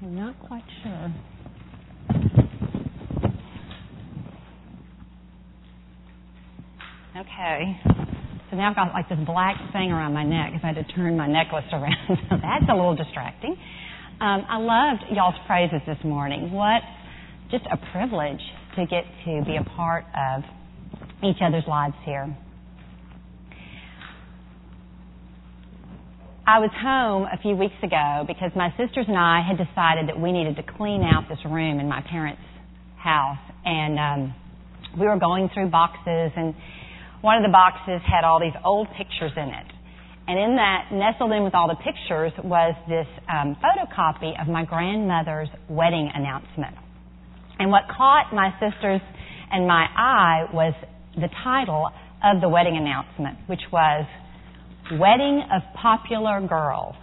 I'm not quite sure. Okay. So now I've got like this black thing around my neck because I had to turn my necklace around. So that's a little distracting. I loved y'all's praises this morning. What just a privilege to get to be a part of each other's lives here. I was home a few weeks ago because my sisters and I had decided that we needed to clean out this room in my parents' house. And we were going through boxes, and one of the boxes had all these old pictures in it. And in that, nestled in with all the pictures, was this photocopy of my grandmother's wedding announcement. And what caught my sisters and my eye was the title of the wedding announcement, which was Wedding of Popular Girl.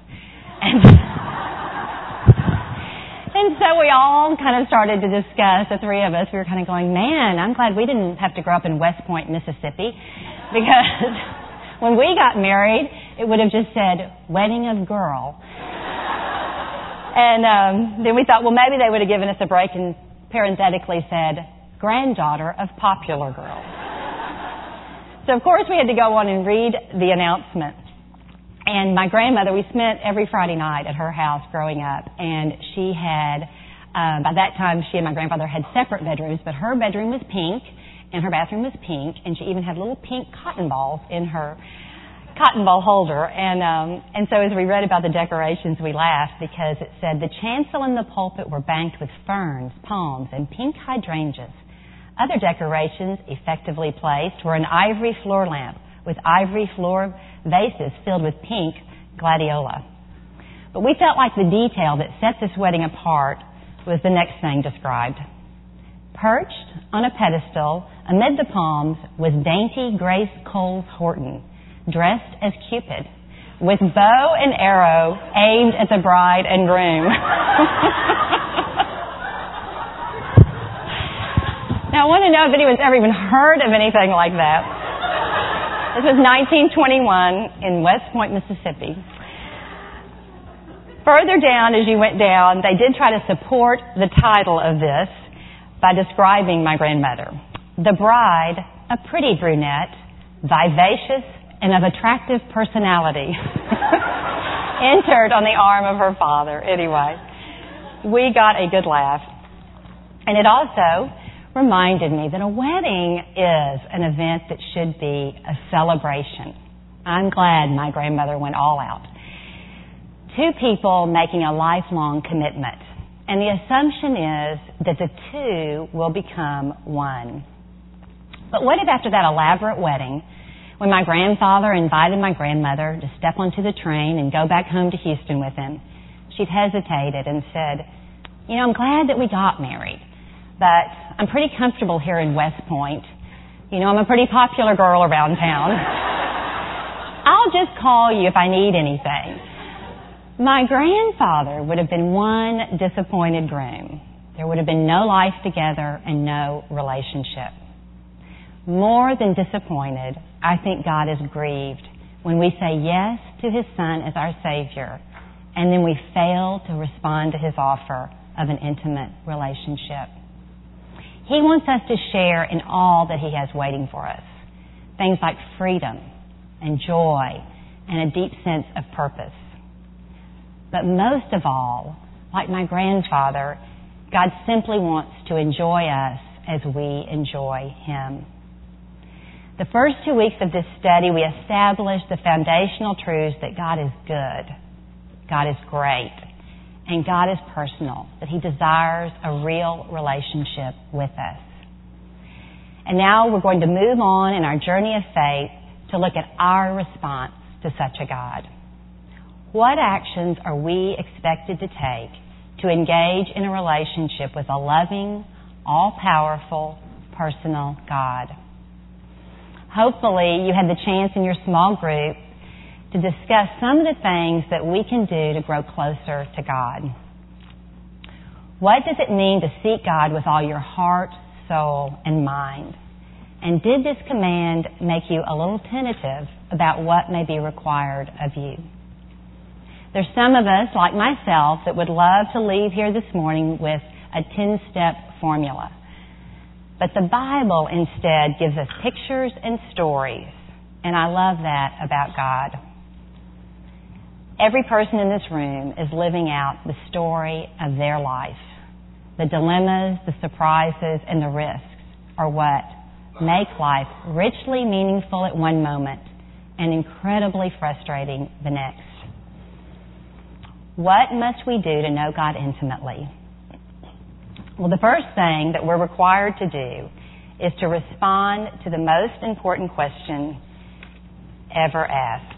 And so we all kind of started to discuss, the three of us, we were kind of going, man, I'm glad we didn't have to grow up in West Point, Mississippi, because when we got married, it would have just said, Wedding of Girl. And then we thought, well, maybe they would have given us a break and parenthetically said, Granddaughter of Popular Girl. So, of course, we had to go on and read the announcement. And my grandmother, we spent every Friday night at her house growing up. And she had, by that time, she and my grandfather had separate bedrooms, but her bedroom was pink and her bathroom was pink. And she even had little pink cotton balls in her cotton ball holder. And so as we read about the decorations, we laughed because it said, the chancel and the pulpit were banked with ferns, palms, and pink hydrangeas. Other decorations effectively placed were an ivory floor lamp with ivory floor vases filled with pink gladiola. But we felt like the detail that set this wedding apart was the next thing described. Perched on a pedestal amid the palms was dainty Grace Coles Horton, dressed as Cupid, with bow and arrow aimed at the bride and groom. Now, I want to know if anyone's ever even heard of anything like that. This was 1921 in West Point, Mississippi. Further down, as you went down, they did try to support the title of this by describing my grandmother. The bride, a pretty brunette, vivacious and of attractive personality, entered on the arm of her father. Anyway, we got a good laugh. And it also reminded me that a wedding is an event that should be a celebration. I'm glad my grandmother went all out. Two people making a lifelong commitment. And the assumption is that the two will become one. But what if after that elaborate wedding, when my grandfather invited my grandmother to step onto the train and go back home to Houston with him, she'd hesitated and said, I'm glad that we got married, but I'm pretty comfortable here in West Point. I'm a pretty popular girl around town. I'll just call you if I need anything. My grandfather would have been one disappointed groom. There would have been no life together and no relationship. More than disappointed, I think God is grieved when we say yes to His Son as our Savior, and then we fail to respond to His offer of an intimate relationship. He wants us to share in all that He has waiting for us. Things like freedom and joy and a deep sense of purpose. But most of all, like my grandfather, God simply wants to enjoy us as we enjoy Him. The first 2 weeks of this study, we established the foundational truths that God is good, God is great, and God is personal, that He desires a real relationship with us. And now we're going to move on in our journey of faith to look at our response to such a God. What actions are we expected to take to engage in a relationship with a loving, all-powerful, personal God? Hopefully, you had the chance in your small group to discuss some of the things that we can do to grow closer to God. What does it mean to seek God with all your heart, soul, and mind? And did this command make you a little tentative about what may be required of you? There's some of us, like myself, that would love to leave here this morning with a 10-step formula. But the Bible instead gives us pictures and stories, and I love that about God. Every person in this room is living out the story of their life. The dilemmas, the surprises, and the risks are what make life richly meaningful at one moment and incredibly frustrating the next. What must we do to know God intimately? Well, the first thing that we're required to do is to respond to the most important question ever asked.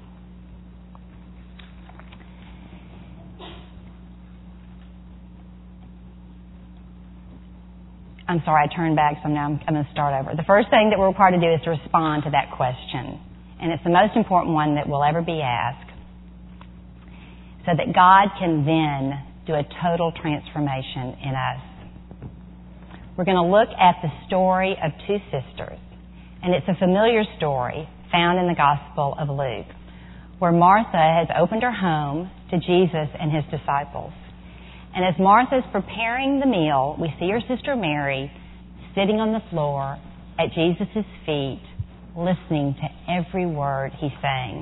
I'm sorry, I turned back, so now I'm going to start over. The first thing that we're required to do is to respond to that question. And it's the most important one that will ever be asked, so that God can then do a total transformation in us. We're going to look at the story of two sisters. And it's a familiar story found in the Gospel of Luke, where Martha has opened her home to Jesus and his disciples. And as Martha's preparing the meal, we see her sister Mary sitting on the floor at Jesus' feet, listening to every word he's saying.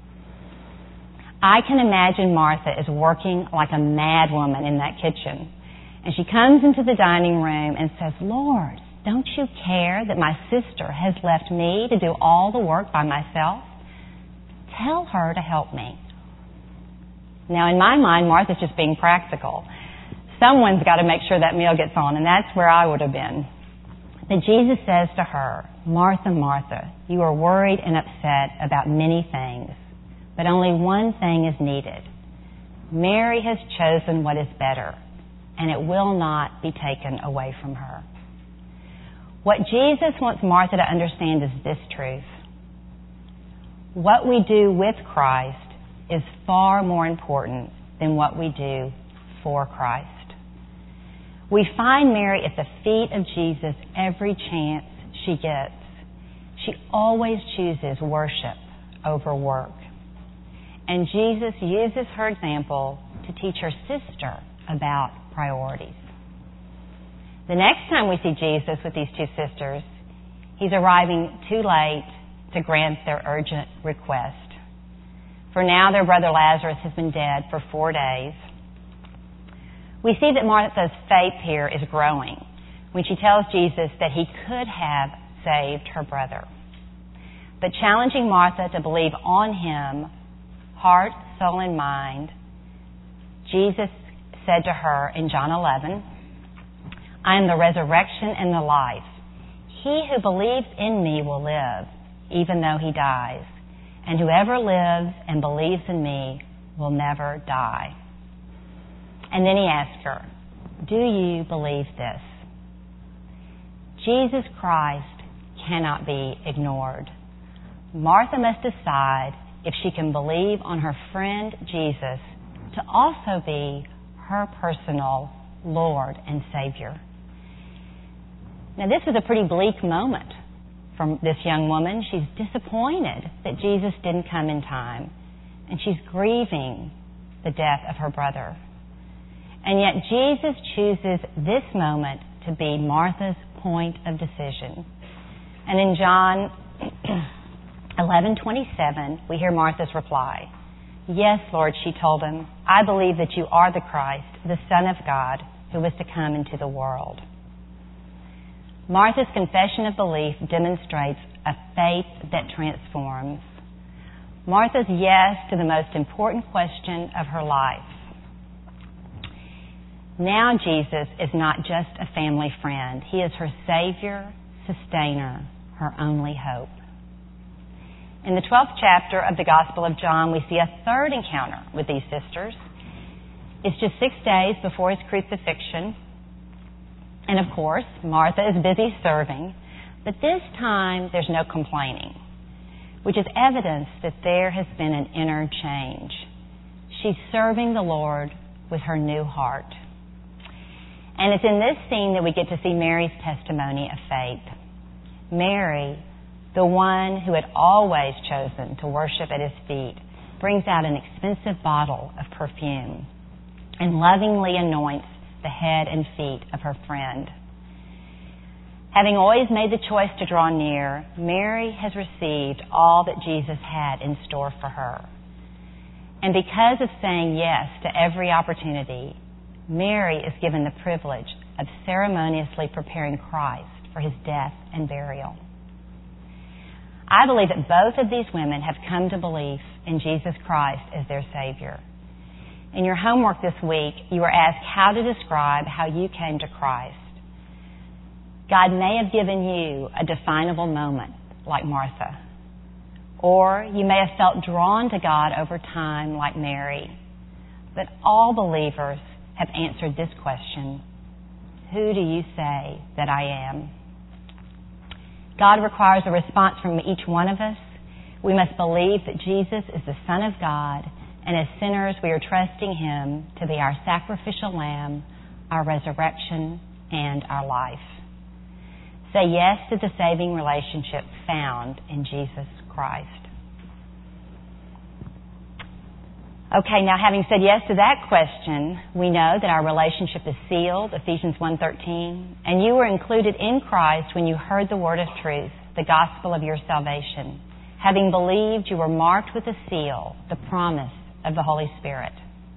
I can imagine Martha is working like a mad woman in that kitchen. And she comes into the dining room and says, "Lord, don't you care that my sister has left me to do all the work by myself? Tell her to help me." Now, in my mind, Martha's just being practical. Someone's got to make sure that meal gets on, and that's where I would have been. But Jesus says to her, "Martha, Martha, you are worried and upset about many things, but only one thing is needed. Mary has chosen what is better, and it will not be taken away from her." What Jesus wants Martha to understand is this truth. What we do with Christ is far more important than what we do for Christ. We find Mary at the feet of Jesus every chance she gets. She always chooses worship over work. And Jesus uses her example to teach her sister about priorities. The next time we see Jesus with these two sisters, he's arriving too late to grant their urgent request. For now, their brother Lazarus has been dead for 4 days. We see that Martha's faith here is growing when she tells Jesus that he could have saved her brother. But challenging Martha to believe on him, heart, soul, and mind, Jesus said to her in John 11, "I am the resurrection and the life. He who believes in me will live, even though he dies. And whoever lives and believes in me will never die." And then he asked her, "Do you believe this?" Jesus Christ cannot be ignored. Martha must decide if she can believe on her friend Jesus to also be her personal Lord and Savior. Now, this was a pretty bleak moment from this young woman. She's disappointed that Jesus didn't come in time, and she's grieving the death of her brother. And yet Jesus chooses this moment to be Martha's point of decision. And in John 11:27, we hear Martha's reply. "Yes, Lord," she told him, "I believe that you are the Christ, the Son of God, who was to come into the world." Martha's confession of belief demonstrates a faith that transforms. Martha's yes to the most important question of her life. Now Jesus is not just a family friend. He is her Savior, sustainer, her only hope. In the 12th chapter of the Gospel of John, we see a third encounter with these sisters. It's just 6 days before his crucifixion. And of course, Martha is busy serving, but this time there's no complaining, which is evidence that there has been an inner change. She's serving the Lord with her new heart. And it's in this scene that we get to see Mary's testimony of faith. Mary, the one who had always chosen to worship at his feet, brings out an expensive bottle of perfume and lovingly anoints the head and feet of her friend. Having always made the choice to draw near, Mary has received all that Jesus had in store for her. And because of saying yes to every opportunity, Mary is given the privilege of ceremoniously preparing Christ for his death and burial. I believe that both of these women have come to belief in Jesus Christ as their Savior. In your homework this week, you were asked how to describe how you came to Christ. God may have given you a definable moment, like Martha. Or you may have felt drawn to God over time, like Mary. But all believers have answered this question: who do you say that I am? God requires a response from each one of us. We must believe that Jesus is the Son of God, and as sinners we are trusting him to be our sacrificial lamb, our resurrection, and our life. Say yes to the saving relationship found in Jesus Christ. Okay, now having said yes to that question, we know that our relationship is sealed, Ephesians 1:13, and you were included in Christ when you heard the word of truth, the gospel of your salvation. Having believed, you were marked with a seal, the promise of the Holy Spirit.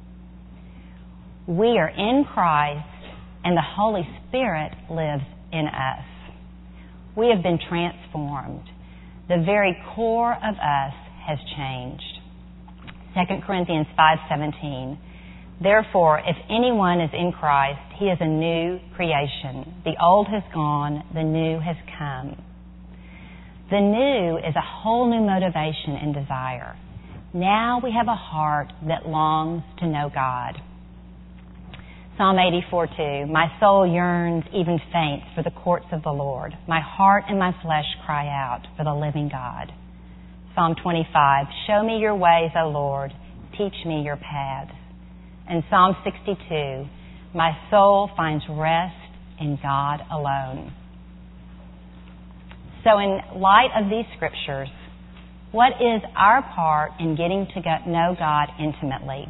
We are in Christ, and the Holy Spirit lives in us. We have been transformed. The very core of us has changed. 2 Corinthians 5:17. Therefore, if anyone is in Christ, he is a new creation. The old has gone, the new has come. The new is a whole new motivation and desire. Now we have a heart that longs to know God. Psalm 84:2, my soul yearns, even faints, for the courts of the Lord. My heart and my flesh cry out for the living God. Psalm 25, show me your ways, O Lord. Teach me your paths. And Psalm 62, my soul finds rest in God alone. So in light of these scriptures, what is our part in getting to know God intimately?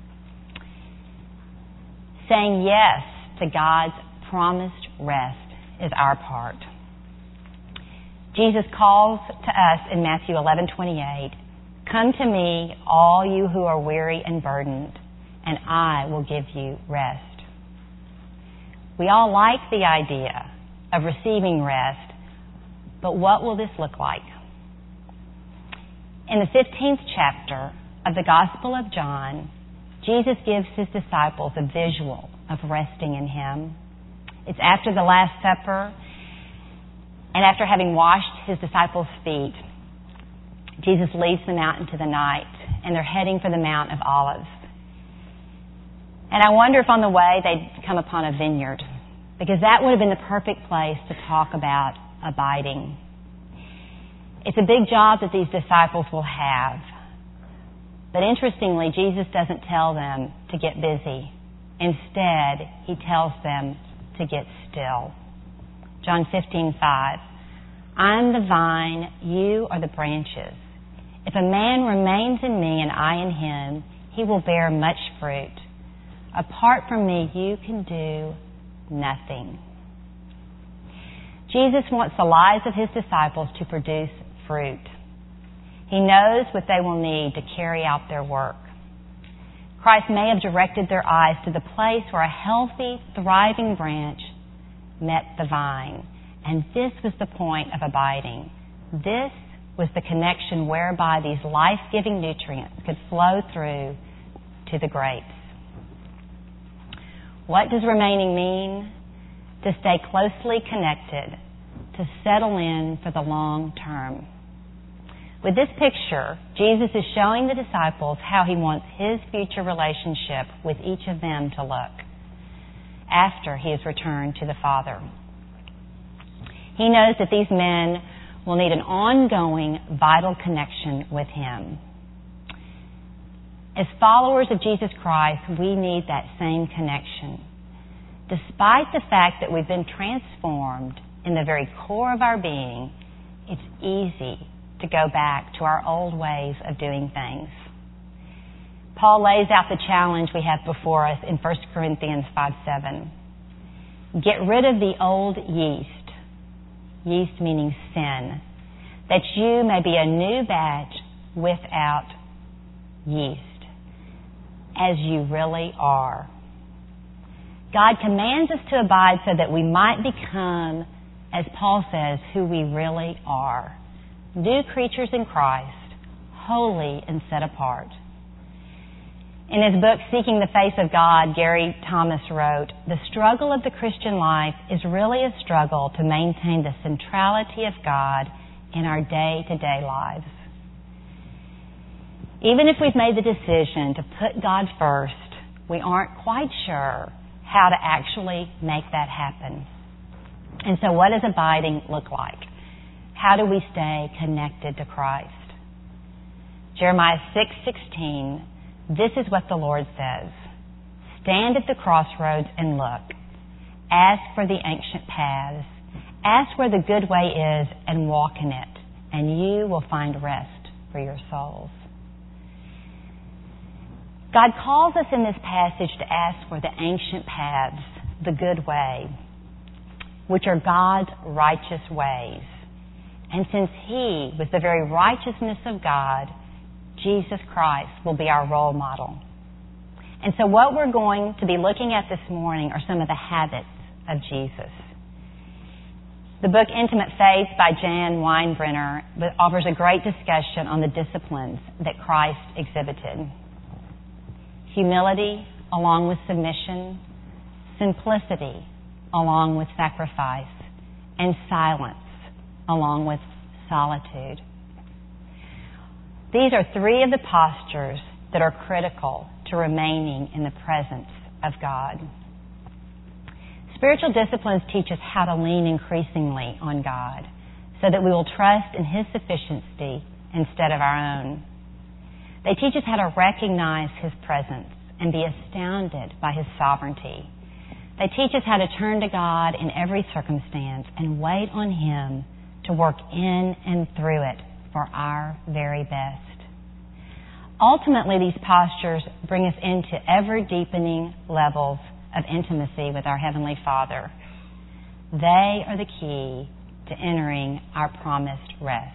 Saying yes to God's promised rest is our part. Jesus calls to us in Matthew 11:28, come to me, all you who are weary and burdened, and I will give you rest. We all like the idea of receiving rest, but what will this look like? In the 15th chapter of the Gospel of John, Jesus gives his disciples a visual of resting in him. It's after the Last Supper, and after having washed his disciples' feet, Jesus leads them out into the night, and they're heading for the Mount of Olives. And I wonder if on the way they'd come upon a vineyard, because that would have been the perfect place to talk about abiding. It's a big job that these disciples will have. But interestingly, Jesus doesn't tell them to get busy. Instead, he tells them to get still. John 15:5, I'm the vine, you are the branches. If a man remains in me and I in him, he will bear much fruit. Apart from me, you can do nothing. Jesus wants the lives of his disciples to produce fruit. He knows what they will need to carry out their work. Christ may have directed their eyes to the place where a healthy, thriving branch met the vine. And this was the point of abiding. This was the connection whereby these life-giving nutrients could flow through to the grapes. What does remaining mean? To stay closely connected, to settle in for the long term. With this picture, Jesus is showing the disciples how he wants his future relationship with each of them to look after he has returned to the Father. He knows that these men will need an ongoing, vital connection with him. As followers of Jesus Christ, we need that same connection. Despite the fact that we've been transformed in the very core of our being, it's easy to go back to our old ways of doing things. Paul lays out the challenge we have before us in 1 Corinthians 5:7. Get rid of the old yeast meaning sin, that you may be a new batch without yeast, as you really are. God commands us to abide so that we might become, as Paul says, who we really are. New creatures in Christ, holy and set apart. In his book, Seeking the Face of God, Gary Thomas wrote, "The struggle of the Christian life is really a struggle to maintain the centrality of God in our day-to-day lives. Even if we've made the decision to put God first, we aren't quite sure how to actually make that happen. And so what does abiding look like? How do we stay connected to Christ? Jeremiah 6:16, this is what the Lord says. Stand at the crossroads and look. Ask for the ancient paths. Ask where the good way is and walk in it, and you will find rest for your souls. God calls us in this passage to ask for the ancient paths, the good way, which are God's righteous ways. And since He was the very righteousness of God, Jesus Christ will be our role model. And so what we're going to be looking at this morning are some of the habits of Jesus. The book Intimate Faith by Jan Weinbrenner offers a great discussion on the disciplines that Christ exhibited. Humility along with submission, simplicity along with sacrifice, and silence along with solitude. These are three of the postures that are critical to remaining in the presence of God. Spiritual disciplines teach us how to lean increasingly on God so that we will trust in His sufficiency instead of our own. They teach us how to recognize His presence and be astounded by His sovereignty. They teach us how to turn to God in every circumstance and wait on Him to work in and through it for our very best. Ultimately, these postures bring us into ever-deepening levels of intimacy with our Heavenly Father. They are the key to entering our promised rest.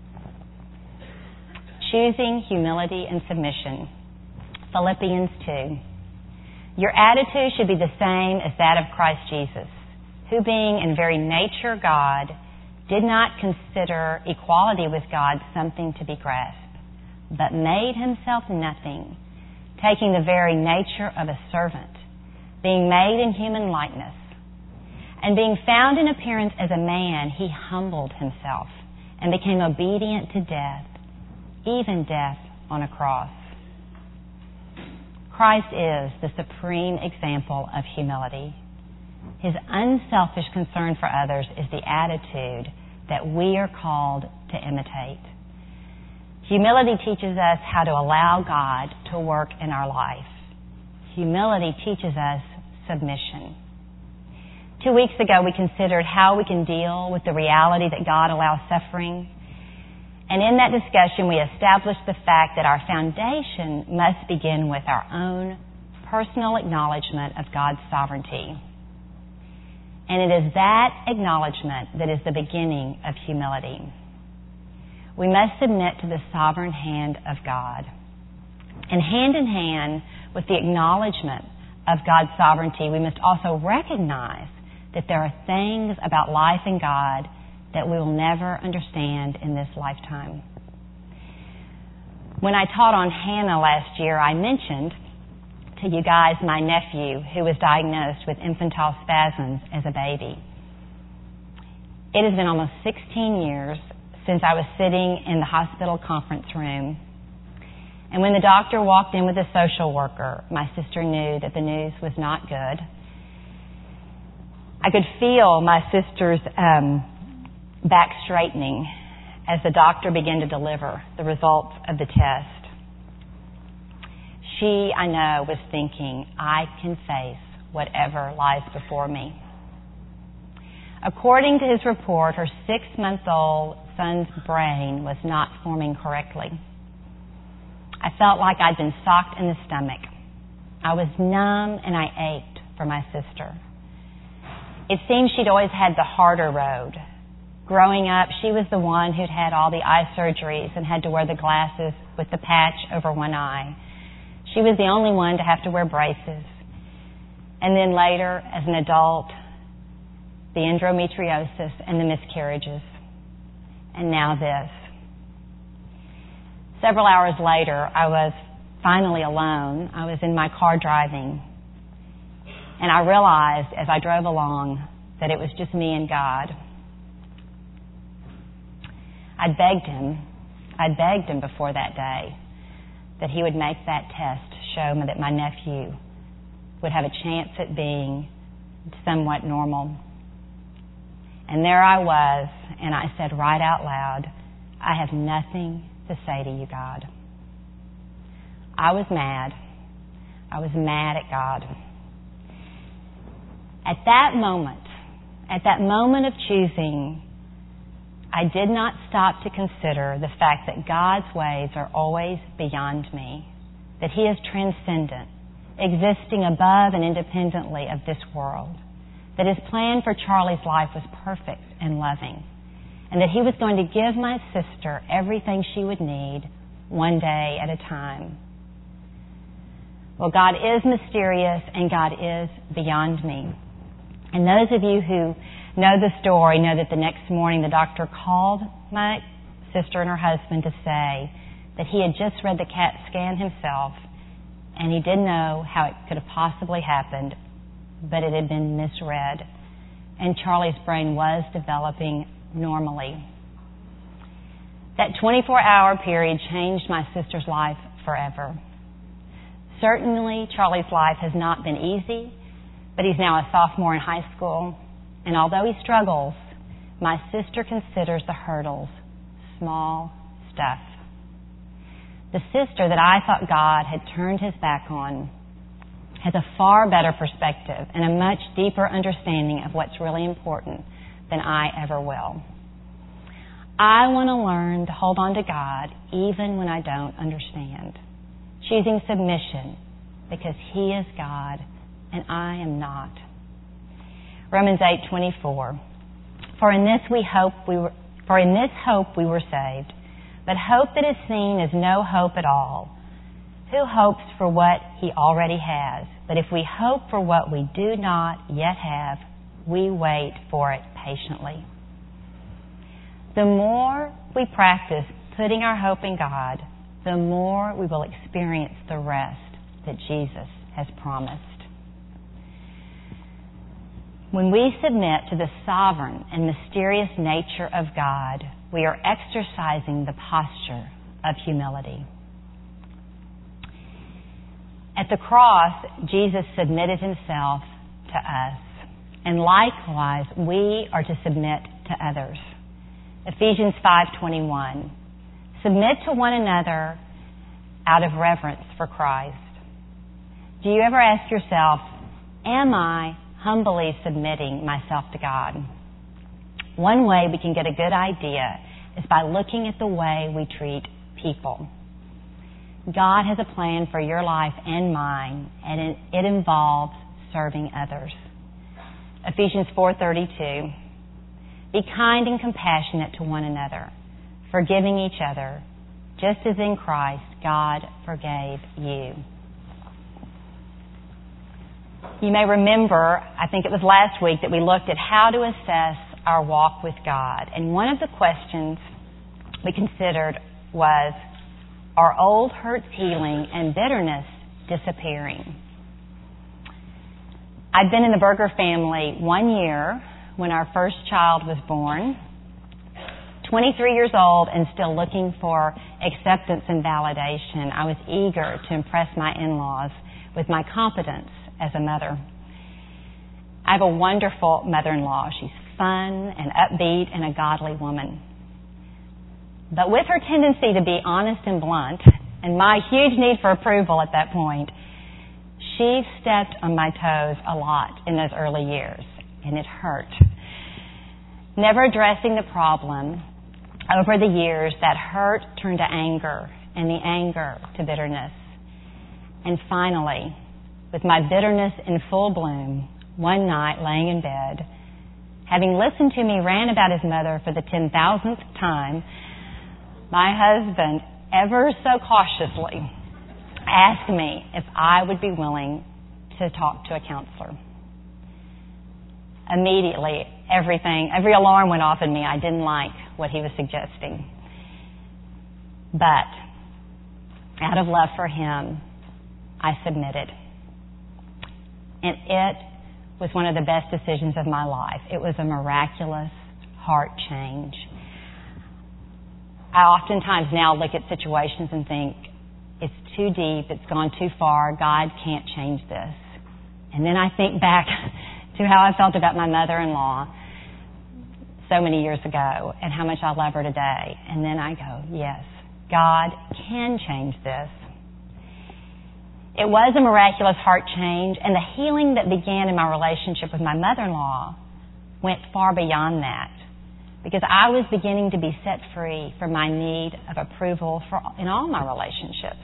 Choosing humility and submission. Philippians 2. Your attitude should be the same as that of Christ Jesus, who being in very nature God, did not consider equality with God something to be grasped, but made Himself nothing, taking the very nature of a servant, being made in human likeness. And being found in appearance as a man, He humbled Himself and became obedient to death, even death on a cross. Christ is the supreme example of humility. His unselfish concern for others is the attitude that we are called to imitate. Humility teaches us how to allow God to work in our life. Humility teaches us submission. 2 weeks ago, we considered how we can deal with the reality that God allows suffering. And in that discussion, we established the fact that our foundation must begin with our own personal acknowledgement of God's sovereignty. And it is that acknowledgement that is the beginning of humility. We must submit to the sovereign hand of God. And hand in hand with the acknowledgement of God's sovereignty, we must also recognize that there are things about life in God that we will never understand in this lifetime. When I taught on Hannah last year, I mentioned to you guys my nephew who was diagnosed with infantile spasms as a baby. It has been almost 16 years since I was sitting in the hospital conference room. And when the doctor walked in with a social worker, my sister knew that the news was not good. I could feel my sister's back straightening as the doctor began to deliver the results of the test. She, I know, was thinking, I can face whatever lies before me. According to his report, her 6-month-old son's brain was not forming correctly. I felt like I'd been socked in the stomach. I was numb and I ached for my sister. It seemed she'd always had the harder road. Growing up, she was the one who'd had all the eye surgeries and had to wear the glasses with the patch over one eye. She was the only one to have to wear braces. And then later, as an adult, the endometriosis and the miscarriages. And now this. Several hours later, I was finally alone. I was in my car driving. And I realized as I drove along that it was just me and God. I'd begged him before that day that he would make that test show me that my nephew would have a chance at being somewhat normal. And there I was, and I said right out loud, I have nothing to say to you, God. I was mad. I was mad at God. At that moment of choosing, I did not stop to consider the fact that God's ways are always beyond me, that He is transcendent, existing above and independently of this world, that His plan for Charlie's life was perfect and loving, and that He was going to give my sister everything she would need one day at a time. Well, God is mysterious and God is beyond me. And those of you who know the story know that the next morning the doctor called my sister and her husband to say that he had just read the CAT scan himself and he didn't know how it could have possibly happened, but it had been misread. And Charlie's brain was developing normally. That 24-hour period changed my sister's life forever. Certainly, Charlie's life has not been easy, but he's now a sophomore in high school. And although he struggles, my sister considers the hurdles small stuff. The sister that I thought God had turned His back on has a far better perspective and a much deeper understanding of what's really important than I ever will. I want to learn to hold on to God even when I don't understand, choosing submission because He is God and I am not. Romans 8:24. For in this hope we were saved. But hope that is seen is no hope at all. Who hopes for what he already has? But if we hope for what we do not yet have, we wait for it patiently. The more we practice putting our hope in God, the more we will experience the rest that Jesus has promised. When we submit to the sovereign and mysterious nature of God, we are exercising the posture of humility. At the cross, Jesus submitted Himself to us, and likewise we are to submit to others. Ephesians 5:21. Submit to one another out of reverence for Christ. Do you ever ask yourself, am I humbly submitting myself to God? One way we can get a good idea is by looking at the way we treat people. God has a plan for your life and mine, and it involves serving others. Ephesians 4:32. Be kind and compassionate to one another, forgiving each other, just as in Christ God forgave you. You may remember, I think it was last week, that we looked at how to assess our walk with God. And one of the questions we considered was, are old hurts healing and bitterness disappearing? I'd been in the Berger family 1 year when our first child was born, 23 years old and still looking for acceptance and validation. I was eager to impress my in-laws with my competence as a mother. I have a wonderful mother-in-law. She's fun and upbeat and a godly woman. But with her tendency to be honest and blunt, and my huge need for approval at that point, she stepped on my toes a lot in those early years, and it hurt. Never addressing the problem, over the years, that hurt turned to anger, and the anger to bitterness. And finally, with my bitterness in full bloom, one night laying in bed, having listened to me rant about his mother for the 10,000th time, my husband, ever so cautiously, asked me if I would be willing to talk to a counselor. Immediately, every alarm went off in me. I didn't like what he was suggesting. But out of love for him, I submitted. And it was one of the best decisions of my life. It was a miraculous heart change. I oftentimes now look at situations and think, it's too deep, it's gone too far, God can't change this. And then I think back to how I felt about my mother-in-law so many years ago and how much I love her today. And then I go, yes, God can change this. It was a miraculous heart change, and the healing that began in my relationship with my mother-in-law went far beyond that, because I was beginning to be set free from my need of approval in all my relationships.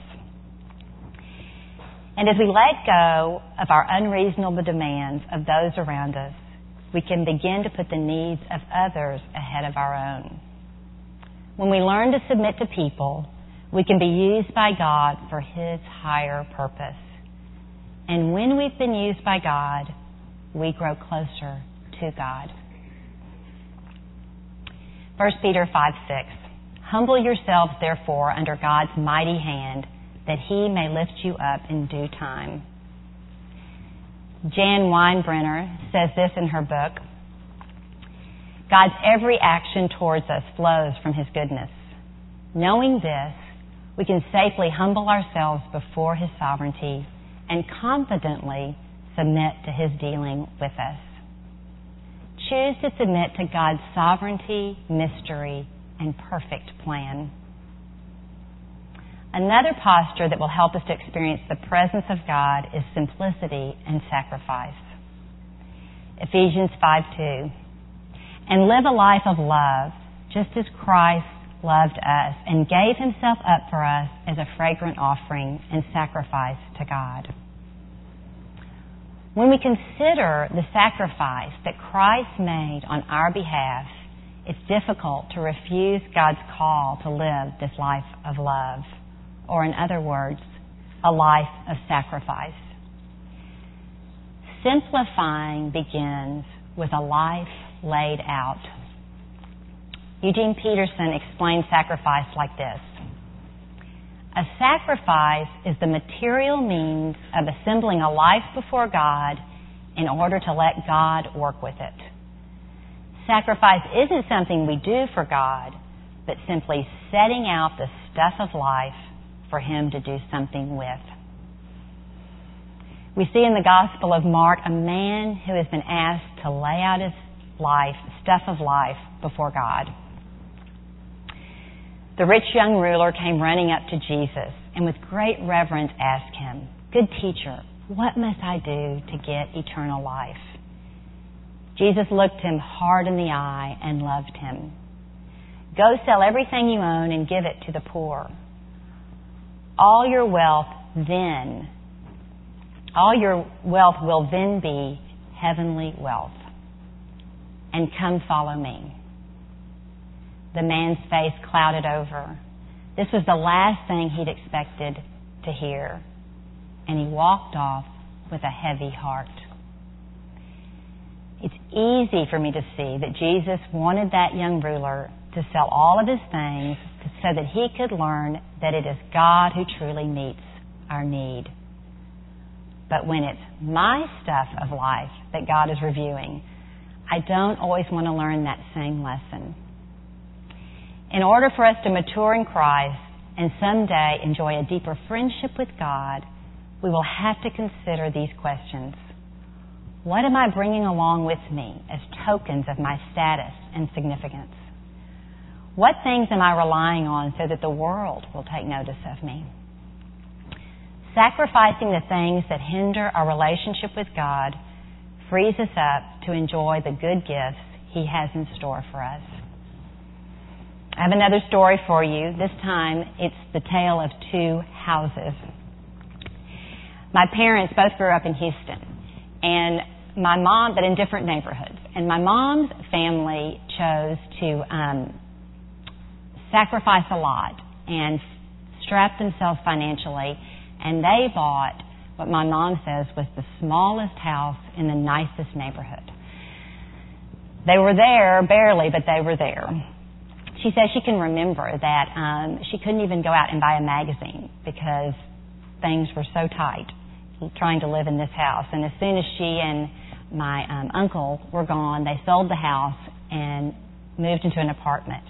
And as we let go of our unreasonable demands of those around us, we can begin to put the needs of others ahead of our own. When we learn to submit to people, we can be used by God for His higher purpose. And when we've been used by God, we grow closer to God. 1 Peter 5:6. Humble yourselves, therefore, under God's mighty hand, that He may lift you up in due time. Jan Weinbrenner says this in her book: God's every action towards us flows from His goodness. Knowing this, we can safely humble ourselves before His sovereignty and confidently submit to His dealing with us. Choose to submit to God's sovereignty, mystery, and perfect plan. Another posture that will help us to experience the presence of God is simplicity and sacrifice. Ephesians 5:2. And live a life of love, just as Christ loved us and gave Himself up for us as a fragrant offering and sacrifice to God. When we consider the sacrifice that Christ made on our behalf, it's difficult to refuse God's call to live this life of love, or in other words, a life of sacrifice. Simplifying begins with a life laid out. Eugene Peterson explained sacrifice like this: a sacrifice is the material means of assembling a life before God in order to let God work with it. Sacrifice isn't something we do for God, but simply setting out the stuff of life for Him to do something with. We see in the Gospel of Mark a man who has been asked to lay out his life, stuff of life, before God. The rich young ruler came running up to Jesus and with great reverence asked Him, "Good teacher, what must I do to get eternal life?" Jesus looked him hard in the eye and loved him. "Go sell everything you own and give it to the poor. All your wealth will then be heavenly wealth. And come follow me." The man's face clouded over. This was the last thing he'd expected to hear, and he walked off with a heavy heart. It's easy for me to see that Jesus wanted that young ruler to sell all of his things so that he could learn that it is God who truly meets our need. But when it's my stuff of life that God is reviewing, I don't always want to learn that same lesson. In order for us to mature in Christ and someday enjoy a deeper friendship with God, we will have to consider these questions. What am I bringing along with me as tokens of my status and significance? What things am I relying on so that the world will take notice of me? Sacrificing the things that hinder our relationship with God frees us up to enjoy the good gifts He has in store for us. I have another story for you. This time, it's the tale of two houses. My parents both grew up in Houston, and my mom, but in different neighborhoods. And my mom's family chose to sacrifice a lot and strap themselves financially, and they bought what my mom says was the smallest house in the nicest neighborhood. They were there, barely, but they were there. She says she can remember that she couldn't even go out and buy a magazine because things were so tight trying to live in this house. And as soon as she and my uncle were gone, they sold the house and moved into an apartment.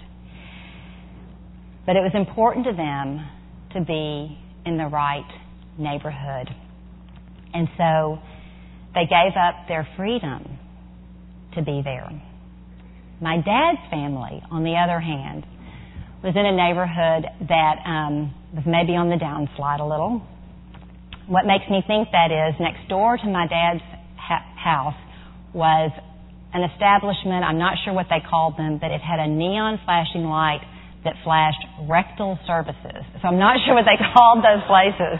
But it was important to them to be in the right neighborhood. And so they gave up their freedom to be there. My dad's family, on the other hand, was in a neighborhood that was maybe on the downslide a little. What makes me think that is next door to my dad's house was an establishment, I'm not sure what they called them, but it had a neon flashing light that flashed rectal services. So I'm not sure what they called those places.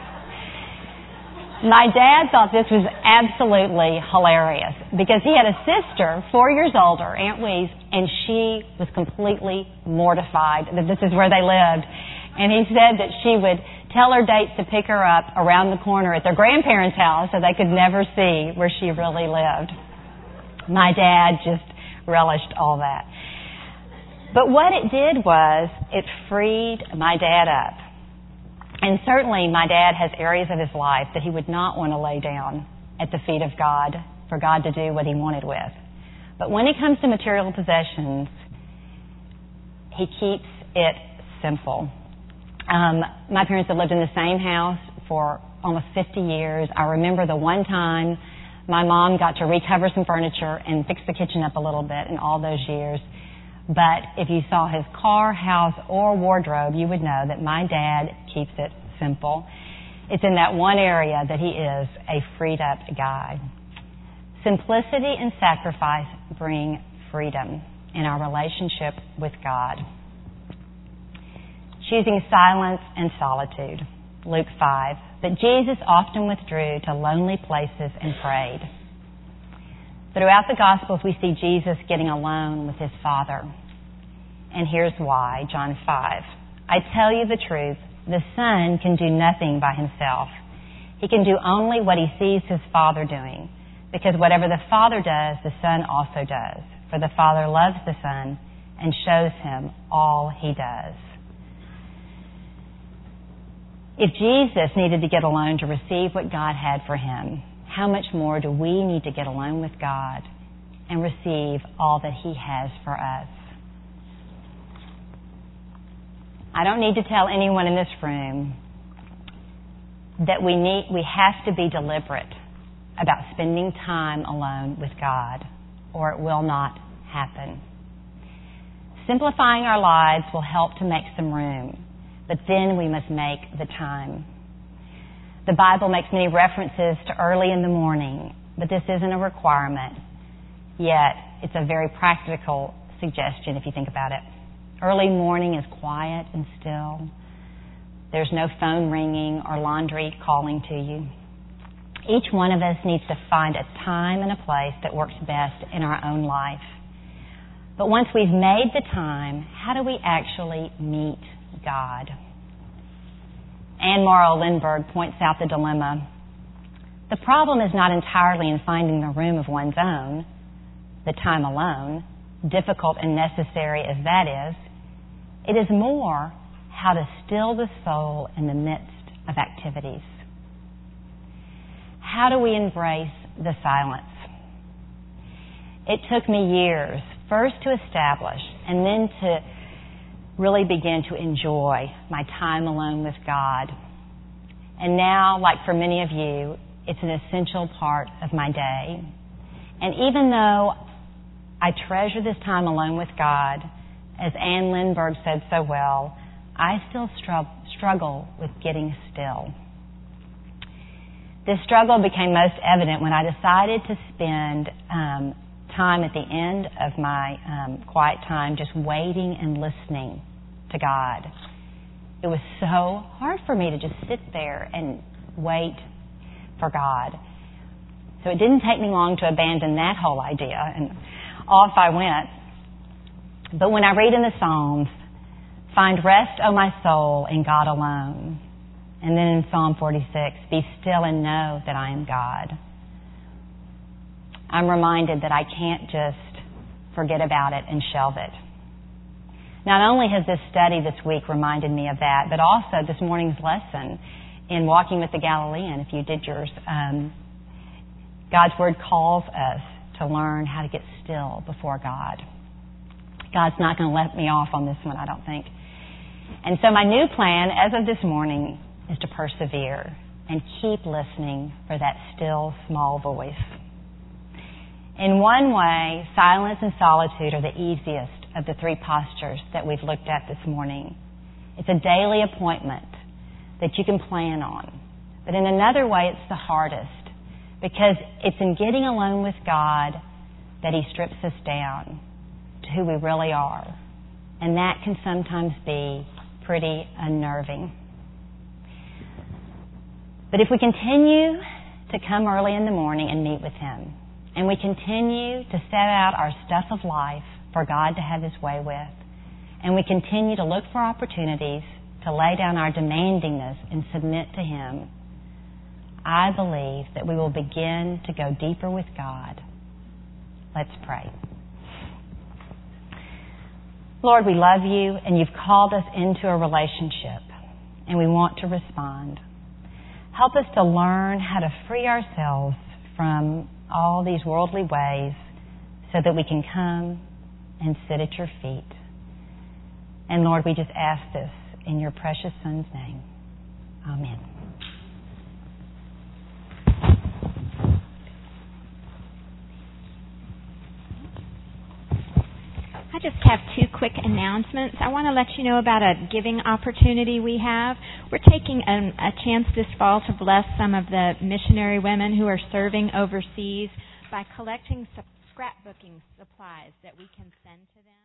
My dad thought this was absolutely hilarious because he had a sister, 4 years older, Aunt Louise, and she was completely mortified that this is where they lived. And he said that she would tell her dates to pick her up around the corner at their grandparents' house so they could never see where she really lived. My dad just relished all that. But what it did was it freed my dad up. And certainly my dad has areas of his life that he would not want to lay down at the feet of God for God to do what he wanted with. But when it comes to material possessions, he keeps it simple. My parents have lived in the same house for almost 50 years. I remember the one time my mom got to recover some furniture and fix the kitchen up a little bit in all those years. But if you saw his car, house, or wardrobe, you would know that my dad keeps it simple. It's in that one area that he is a freed-up guy. Simplicity and sacrifice bring freedom in our relationship with God. Choosing silence and solitude. Luke 5. But Jesus often withdrew to lonely places and prayed. Throughout the Gospels, we see Jesus getting alone with his Father. And here's why, John 5. I tell you the truth, the Son can do nothing by himself. He can do only what he sees his Father doing, because whatever the Father does, the Son also does. For the Father loves the Son and shows him all he does. If Jesus needed to get alone to receive what God had for him, how much more do we need to get alone with God and receive all that he has for us? I don't need to tell anyone in this room that we have to be deliberate about spending time alone with God, or it will not happen. Simplifying our lives will help to make some room, but then we must make the time. The Bible makes many references to early in the morning, but this isn't a requirement, yet it's a very practical suggestion if you think about it. Early morning is quiet and still. There's no phone ringing or laundry calling to you. Each one of us needs to find a time and a place that works best in our own life. But once we've made the time, how do we actually meet God? Anne Morrow Lindbergh points out the dilemma. The problem is not entirely in finding the room of one's own, the time alone, difficult and necessary as that is. It is more how to still the soul in the midst of activities. How do we embrace the silence? It took me years, first to establish and then to really begin to enjoy my time alone with God. And now, like for many of you, it's an essential part of my day. And even though I treasure this time alone with God, as Anne Lindbergh said so well, I still struggle with getting still. This struggle became most evident when I decided to spend time at the end of my quiet time just waiting and listening to God. It was so hard for me to just sit there and wait for God. So it didn't take me long to abandon that whole idea, and off I went. But when I read in the Psalms, find rest, O my soul, in God alone. And then in Psalm 46, be still and know that I am God. I'm reminded that I can't just forget about it and shelve it. Not only has this study this week reminded me of that, but also this morning's lesson in Walking with the Galilean, if you did yours, God's Word calls us to learn how to get still before God. God's not going to let me off on this one, I don't think. And so my new plan, as of this morning, is to persevere and keep listening for that still, small voice. In one way, silence and solitude are the easiest of the three postures that we've looked at this morning. It's a daily appointment that you can plan on. But in another way, it's the hardest, because it's in getting alone with God that He strips us down to who we really are. And that can sometimes be pretty unnerving. But if we continue to come early in the morning and meet with Him, and we continue to set out our stuff of life for God to have His way with, and we continue to look for opportunities to lay down our demandingness and submit to Him, I believe that we will begin to go deeper with God. Let's pray. Lord, we love You, and You've called us into a relationship, and we want to respond. Help us to learn how to free ourselves from all these worldly ways so that we can come and sit at Your feet. And Lord, we just ask this in Your precious Son's name. Amen. I just have two quick announcements. I want to let you know about a giving opportunity we have. We're taking a chance this fall to bless some of the missionary women who are serving overseas by collecting some scrapbooking supplies that we can send to them.